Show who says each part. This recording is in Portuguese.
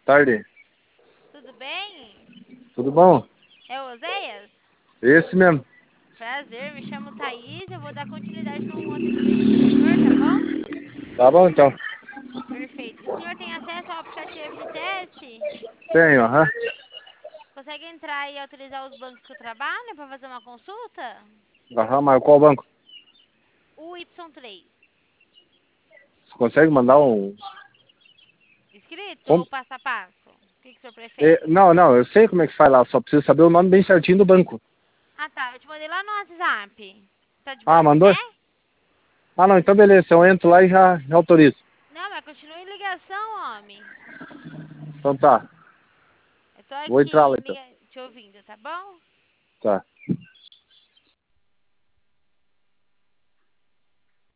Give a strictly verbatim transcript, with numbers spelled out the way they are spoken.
Speaker 1: Tarde.
Speaker 2: Tudo bem?
Speaker 1: Tudo bom?
Speaker 2: É o Oséias?
Speaker 1: Esse mesmo.
Speaker 2: Prazer, me chamo Thaís. Eu vou dar continuidade no atendimento do senhor, tá bom?
Speaker 1: Tá bom, então.
Speaker 2: Perfeito. O senhor tem acesso ao aplicativo de teste?
Speaker 1: Tenho, aham.
Speaker 2: Consegue entrar e autorizar os bancos que eu trabalho para fazer uma consulta?
Speaker 1: Aham, mas qual banco?
Speaker 2: O Y três.
Speaker 1: Você consegue mandar um...
Speaker 2: Escrito
Speaker 1: Como?
Speaker 2: ou passo a passo? O que, que o senhor
Speaker 1: É,
Speaker 2: prefere?
Speaker 1: não, não, eu sei como é que faz lá, só preciso saber o nome bem certinho do banco.
Speaker 2: Ah, tá. Eu te mandei lá no WhatsApp. Tá de boa
Speaker 1: Ah,
Speaker 2: de
Speaker 1: mandou?
Speaker 2: ver?
Speaker 1: Ah, não, então beleza, eu entro lá e já, já autorizo.
Speaker 2: Não, mas continua em ligação, homem.
Speaker 1: Então tá,
Speaker 2: Eu tô
Speaker 1: vou entrar
Speaker 2: aqui
Speaker 1: lá
Speaker 2: em
Speaker 1: então.
Speaker 2: liga... te ouvindo, tá bom?
Speaker 1: Tá.